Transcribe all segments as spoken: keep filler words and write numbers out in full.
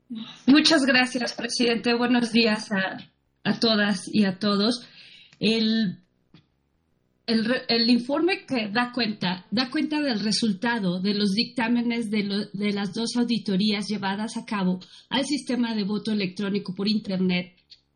Muchas gracias, presidente. Buenos días a, a todas y a todos. El, el, re- el informe que da cuenta, da cuenta del resultado de los dictámenes de, lo- de las dos auditorías llevadas a cabo al sistema de voto electrónico por Internet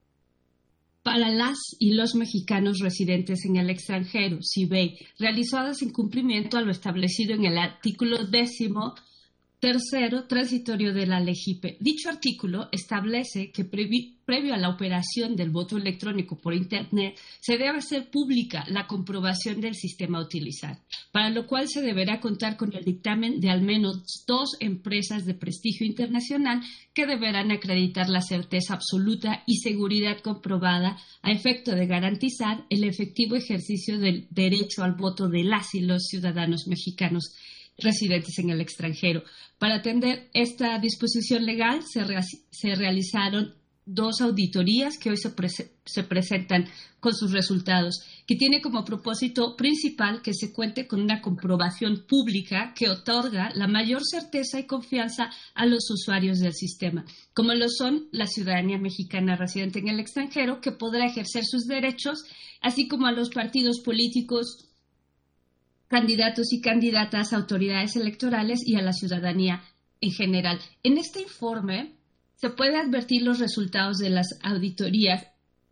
para las y los mexicanos residentes en el extranjero, C B E I, realizadas en cumplimiento a lo establecido en el artículo décimo tercero transitorio de la LEGIPE. Dicho artículo establece que previ- previo a la operación del voto electrónico por Internet se debe hacer pública la comprobación del sistema a utilizar, para lo cual se deberá contar con el dictamen de al menos dos empresas de prestigio internacional que deberán acreditar la certeza absoluta y seguridad comprobada a efecto de garantizar el efectivo ejercicio del derecho al voto de las y los ciudadanos mexicanos residentes en el extranjero. Para atender esta disposición legal se, re se realizaron dos auditorías que hoy se, pre se presentan con sus resultados, que tiene como propósito principal que se cuente con una comprobación pública que otorga la mayor certeza y confianza a los usuarios del sistema, como lo son la ciudadanía mexicana residente en el extranjero, que podrá ejercer sus derechos, así como a los partidos políticos, candidatos y candidatas a autoridades electorales y a la ciudadanía en general. En este informe se puede advertir los resultados de las auditorías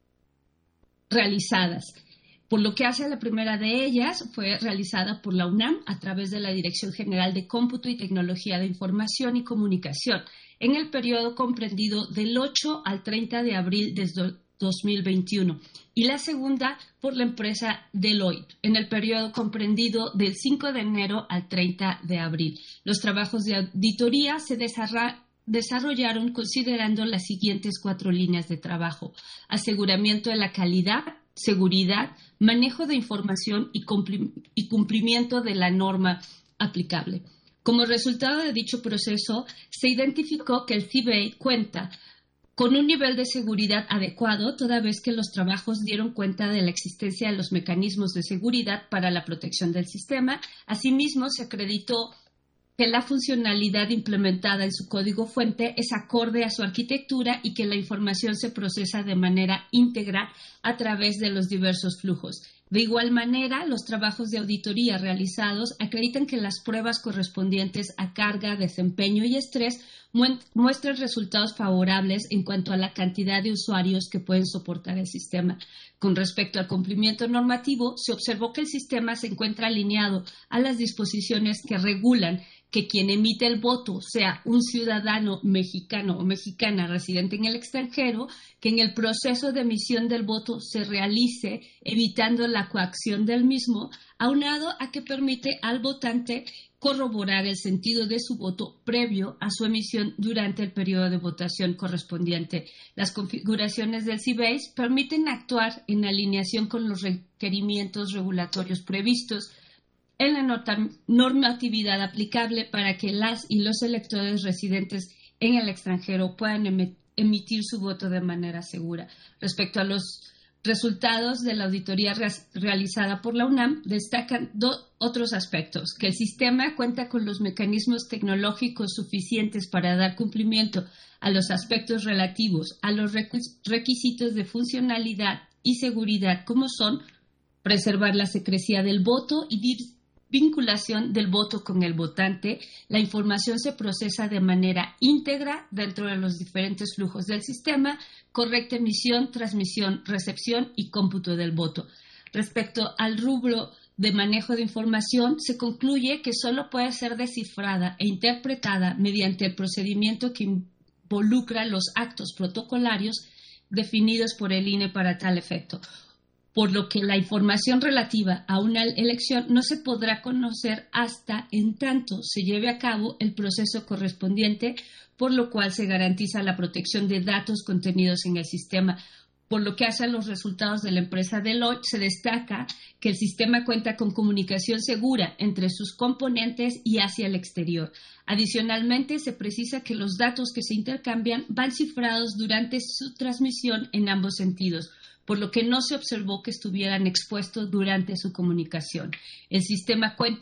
realizadas. Por lo que hace a la primera de ellas, fue realizada por la UNAM a través de la Dirección General de Cómputo y Tecnología de Información y Comunicación en el periodo comprendido del ocho al treinta de abril de dos mil veintiuno, y la segunda por la empresa Deloitte en el periodo comprendido del cinco de enero al treinta de abril. Los trabajos de auditoría se desarrollaron considerando las siguientes cuatro líneas de trabajo: aseguramiento de la calidad, seguridad, manejo de información y cumplimiento de la norma aplicable. Como resultado de dicho proceso, se identificó que el C B E cuenta con un nivel de seguridad adecuado, toda vez que los trabajos dieron cuenta de la existencia de los mecanismos de seguridad para la protección del sistema. Asimismo, se acreditó que la funcionalidad implementada en su código fuente es acorde a su arquitectura y que la información se procesa de manera íntegra a través de los diversos flujos. De igual manera, los trabajos de auditoría realizados acreditan que las pruebas correspondientes a carga, desempeño y estrés muestran resultados favorables en cuanto a la cantidad de usuarios que pueden soportar el sistema. Con respecto al cumplimiento normativo, se observó que el sistema se encuentra alineado a las disposiciones que regulan que quien emite el voto sea un ciudadano mexicano o mexicana residente en el extranjero, que en el proceso de emisión del voto se realice evitando la coacción del mismo, aunado a que permite al votante corroborar el sentido de su voto previo a su emisión durante el periodo de votación correspondiente. Las configuraciones del C B E I permiten actuar en alineación con los requerimientos regulatorios previstos en la normatividad aplicable para que las y los electores residentes en el extranjero puedan emitir su voto de manera segura. Respecto a los resultados de la auditoría re realizada por la UNAM, destacan otros aspectos: que el sistema cuenta con los mecanismos tecnológicos suficientes para dar cumplimiento a los aspectos relativos a los requisitos de funcionalidad y seguridad, como son preservar la secrecía del voto y vinculación del voto con el votante. La información se procesa de manera íntegra dentro de los diferentes flujos del sistema, correcta emisión, transmisión, recepción y cómputo del voto. Respecto al rubro de manejo de información, se concluye que solo puede ser descifrada e interpretada mediante el procedimiento que involucra los actos protocolarios definidos por el I N E para tal efecto, por lo que la información relativa a una elección no se podrá conocer hasta en tanto se lleve a cabo el proceso correspondiente, por lo cual se garantiza la protección de datos contenidos en el sistema. Por lo que hace a los resultados de la empresa Deloitte, se destaca que el sistema cuenta con comunicación segura entre sus componentes y hacia el exterior. Adicionalmente, se precisa que los datos que se intercambian van cifrados durante su transmisión en ambos sentidos, por lo que no se observó que estuvieran expuestos durante su comunicación. El sistema cuenta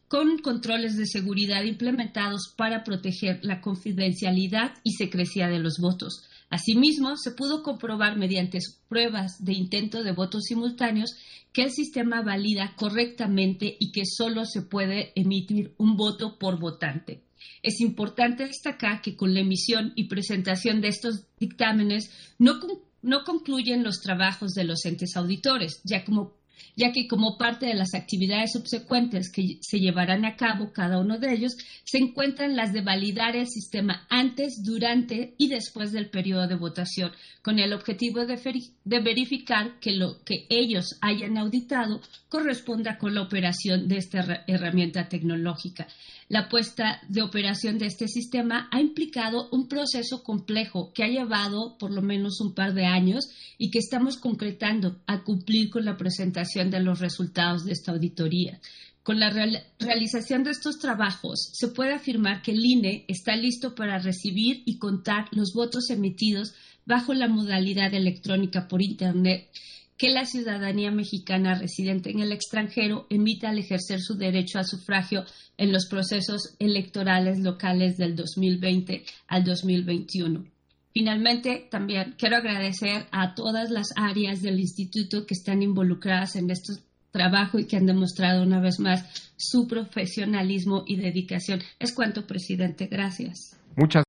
con controles de seguridad implementados para proteger la confidencialidad y secrecía de los votos. Asimismo, se pudo comprobar mediante pruebas de intento de votos simultáneos que el sistema valida correctamente y que solo se puede emitir un voto por votante. Es importante destacar que con la emisión y presentación de estos dictámenes no, no concluyen los trabajos de los entes auditores, ya como ya que como parte de las actividades subsecuentes que se llevarán a cabo cada uno de ellos, se encuentran las de validar el sistema antes, durante y después del periodo de votación, con el objetivo de, de verificar que lo que ellos hayan auditado corresponda con la operación de esta herramienta tecnológica. La puesta de operación de este sistema ha implicado un proceso complejo que ha llevado por lo menos un par de años y que estamos concretando al cumplir con la presentación de los resultados de esta auditoría. Con la real, realización de estos trabajos, se puede afirmar que el I N E está listo para recibir y contar los votos emitidos bajo la modalidad electrónica por Internet que la ciudadanía mexicana residente en el extranjero emita al ejercer su derecho al sufragio en los procesos electorales locales del dos mil veinte al dos mil veintiuno. Finalmente, también quiero agradecer a todas las áreas del instituto que están involucradas en este trabajo y que han demostrado una vez más su profesionalismo y dedicación. Es cuanto, presidente. Gracias. Muchas